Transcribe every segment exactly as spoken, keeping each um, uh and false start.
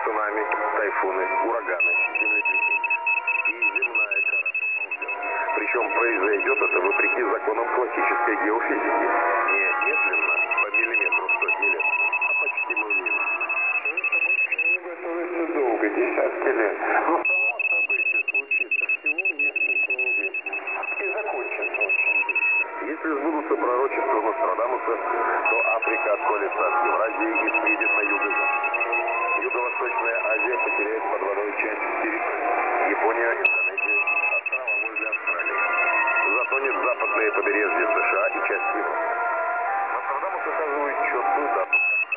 цунами, тайфуны, ураганы, землетрясения. И земная кора поползет. Причем произойдет это вопреки законам классической геофизики. Не медленно, по миллиметру в сотни лет, а почти молниеносно. Готовится долго, десятки лет. Но само событие случится всего несколько недель. И закончится очень быстро. Если сбудутся пророчества Нострадамуса, то Африка отколется от Евразии и съедет на юго-запад. Юго-Восточная Азия потеряет под водой часть территории. Япония, Индонезия, острова возле Австралии. Затонет западное побережье США и часть Европы. Нострадамус указывает четкую дату.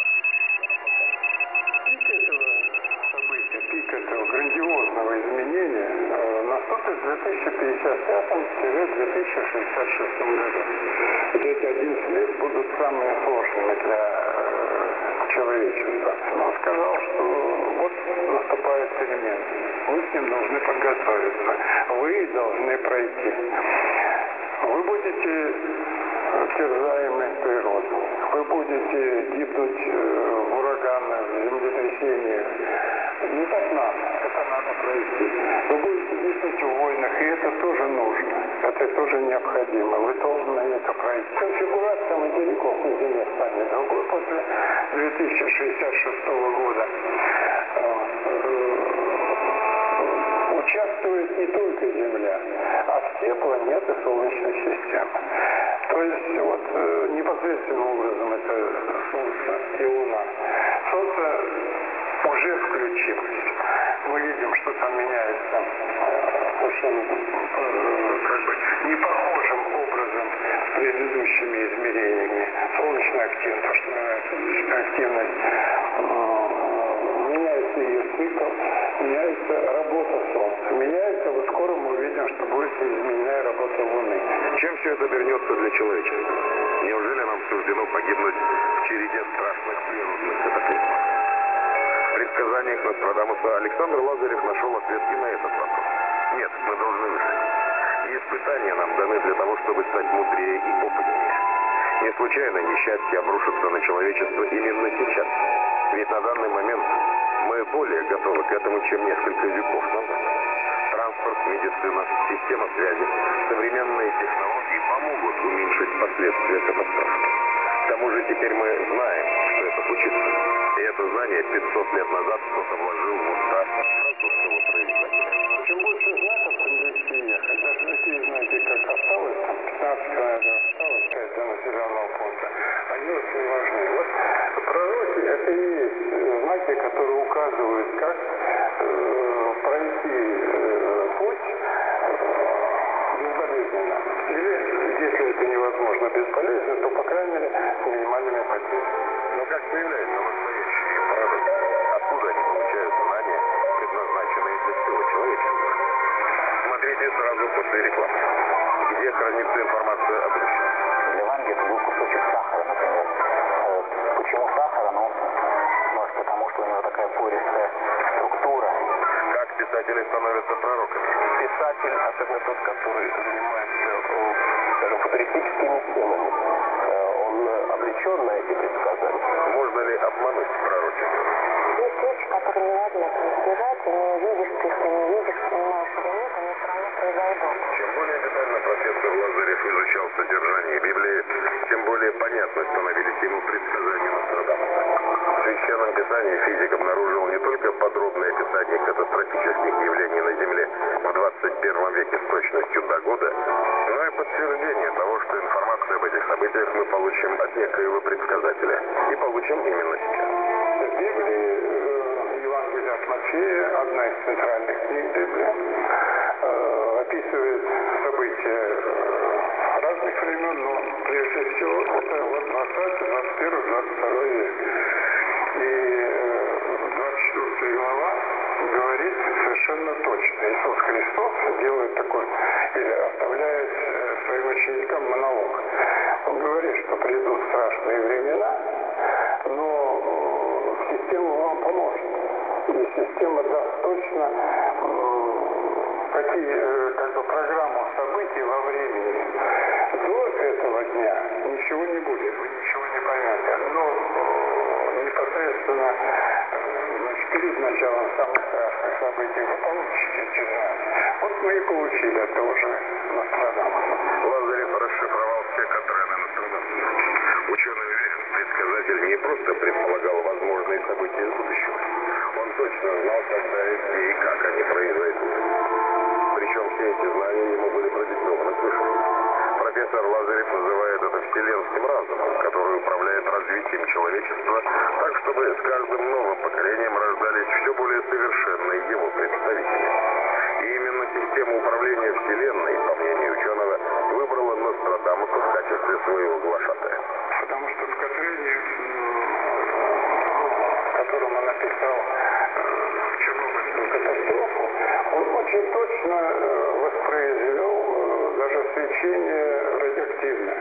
Пик этого события, пик этого грандиозного изменения э, наступит в две тысячи пятьдесят пятом — две тысячи шестьдесят шестом году. Вот эти одиннадцать лет будут самыми сложными для э, человечества. Он сказал, что вот наступает перемена. Вы с ним должны подготовиться. Вы должны пройти. Вы будете терзаемы природой. Вы будете гибнуть в ураганах, в землетрясениях. Не так надо. Это надо пройти. Вы будете гибнуть в войнах, и это тоже нужно. Это тоже необходимо. Вы должны это пройти. Конфигурация материков на Земле станет другой после две тысячи шестьдесят шестого года. Участвует не только Земля, а все планеты Солнечной системы. То есть вот э, непосредственным образом это Солнце и Луна. Солнце уже включилось. Мы видим, что там меняется э, совершенно э, как бы непохожим образом с предыдущими измерениями. Солнечная активность, то, что называется активность, э, меняется ее цикл, меняется работа Солнца, меняется, вот скоро мы увидим, что будет измененная работа Луны. Чем все это обернется для человечества? Неужели нам суждено погибнуть в череде страшных природных катаклизмов? В предсказаниях Нострадамуса Александр Лазарев нашел ответ и на этот вопрос. Нет, мы должны выжить. И испытания нам даны для того, чтобы стать мудрее и опытнее. Не случайно несчастье обрушится на человечество именно сейчас. Ведь на данный момент мы более готовы к этому, чем несколько веков назад. Транспорт, медицина, система связи, современные технологии помогут уменьшить последствия катастрофы. К тому же теперь мы знаем, что это случится. И это знание пятьсот лет назад кто-то вложил в уста французского производителя. Чем больше знаков, тем легче ехать. Даже такие знаки, как осталось, там пятнадцать километров осталось, пять до населенного пункта, они очень важны. Вот пророки — это и есть знаки, которые указывают, как э, пройти э, путь э, безболезненно. Или, если это невозможно безболезненно, то, по крайней мере, с минимальными потерями. Но как появляются настоящие пророки? Откуда они получают знания, предназначенные для всего человечества? Смотрите сразу после рекламы. Где хранится информация о будущем? Для Ванги это был кусочек сахара, например. Почему сахара? Ну, может, потому что у него такая пористая структура. Как писатели становятся пророками? Писатель, особенно тот, который занимается, скажем, футуристическими темами, он обречен на эти предсказания. Можно ли обмануть пророчество? Есть вещи, которые невозможно избежать, и не видишь ты их, ты не видишь, понимаешь или нет, они все равно произойдут. Чем более детально профессор Лазарев изучал содержание Библии, тем более понятно становились ему предсказания Нострадамуса. В Священном Писании физик обнаружил не только подробное описание катастрофических явлений на Земле в двадцать первом веке с точностью до года, но и подтверждение того, что информацию об этих событиях мы получим от некоего предсказателя. И получим именно сейчас. В Библии э, Евангелие от Матфея, одна из центральных книг Библии, э, описывает события э, разных времен, но прежде всего это вот двадцатый, двадцать первый, двадцать второй век. И э, двадцать четвёртая глава говорит совершенно точно. Иисус Христос делает такой, или оставляет э, своим ученикам монолог. Он говорит, что придут страшные времена, но э, система вам поможет. И система даст точно э, какие, э, как бы программу событий во времени. До этого дня ничего не будет, вы ничего не поймете. Но э, непосредственно э, значит, перед началом самых страшных событий, вы получите эти знания. Вот мы и получили это уже Нострадамус. Лазарев расшифровал все Катрены Нострадамуса. Ученый уверен, предсказатель не просто предполагал возможные события из будущего. Он точно знал, когда и где и как они произойдут. Причем все эти знания ему были продиктованы свыше. Профессор Лазарев называет это вселенским разумом, который управляет развитием человечества так, чтобы с каждым новым поколением рождались все более совершенные его представители. И именно система управления Вселенной, по мнению ученого, выбрала Нострадамуса в качестве своего глашатая. Потому что в Катрене, в котором он написал Чернобыльскую катастрофу, он очень точно воспроизвел даже свечение радиоактивное.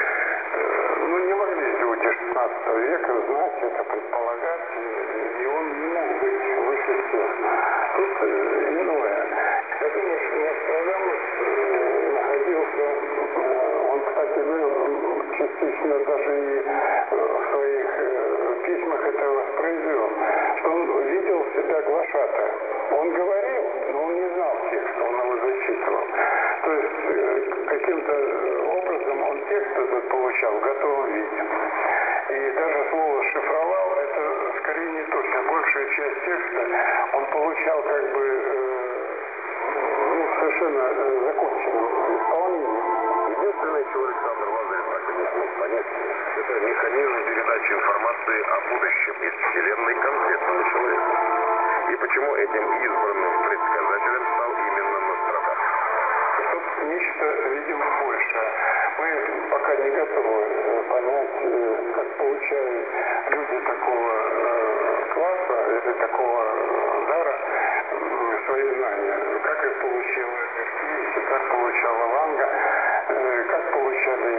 Ну, не могли люди шестнадцатого века знать это, предполагать, и он не мог быть выше всех. Тут иное. Я думаю, что Нострадамус находился, он, кстати, был частично даже и в своих письмах это воспроизвел, что он видел себя глашатаем. Он говорил, но он не знал текста, он его зачитывал. То есть каким-то образом он текст этот получал в готовом виде. И даже слово «шифровал» — это скорее не точно. Большая часть текста он получал как бы ну, совершенно законченным исполнением. Единственное, чего Александр Лазарев так и не смог понять, это механизм передачи информации о будущем из Вселенной конкретному человеку. И почему этим избранным предсказателем стал именно Нострадамус. Тут нечто, видимо, большее. Мы пока не готовы понять, как получают люди такого класса или такого дара свои знания. Как их получила Беркевич, как получала Ванга, как получали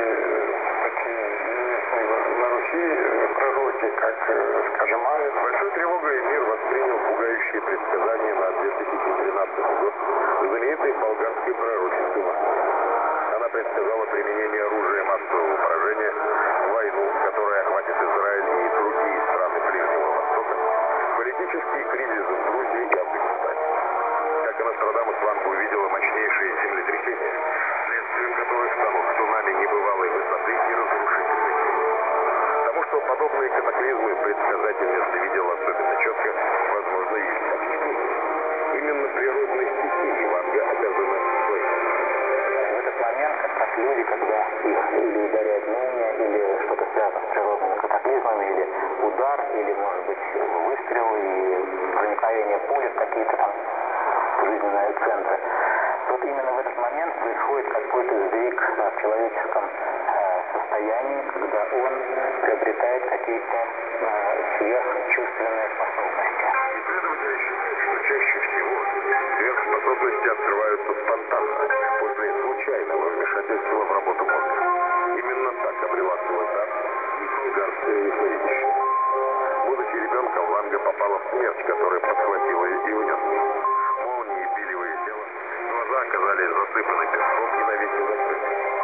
такие известные на Руси пророки, как, скажем, Авес. Большой тревогой мир воспринял пугающие предсказания на две тысячи тринадцатый год знаменитой болгарской пророческой Ванги. Она предсказала применение оружия массового поражения, войну, которая охватит Израиль и другие страны Ближнего Востока, политический кризис в Грузии и Афганистане. Как и Нострадамус, Ванга увидела мощнейшие землетрясения, следствием которых станут цунами небывалой высоты и разрушительной силы. Потому что подобные катаклизмы предсказательница видела особенно четко, возможно, есть объяснение. Именно природной стихии Ванга обязана своей. В этот момент, как раз люди, когда их или ударяет молния, или что-то связано с природными катаклизмами, или удар, или, может быть, выстрел, и проникновение поля в какие-то там жизненные центры, вот именно в этот момент происходит какой-то сдвиг в человеческом состоянии, когда он приобретает какие-то сверхчувственные способности. Исследователи считают, что чаще всего сверхспособности открываются спонтанно, после случайного вмешательства в работу мозга. Именно так обрела свой дар и болгарская ясновидящая. Будучи ребенком, Ванга попала в смерть, которая подхватила и унесла. Молнии били в ее тело, глаза оказались засыпаны песком и навеки закрыты.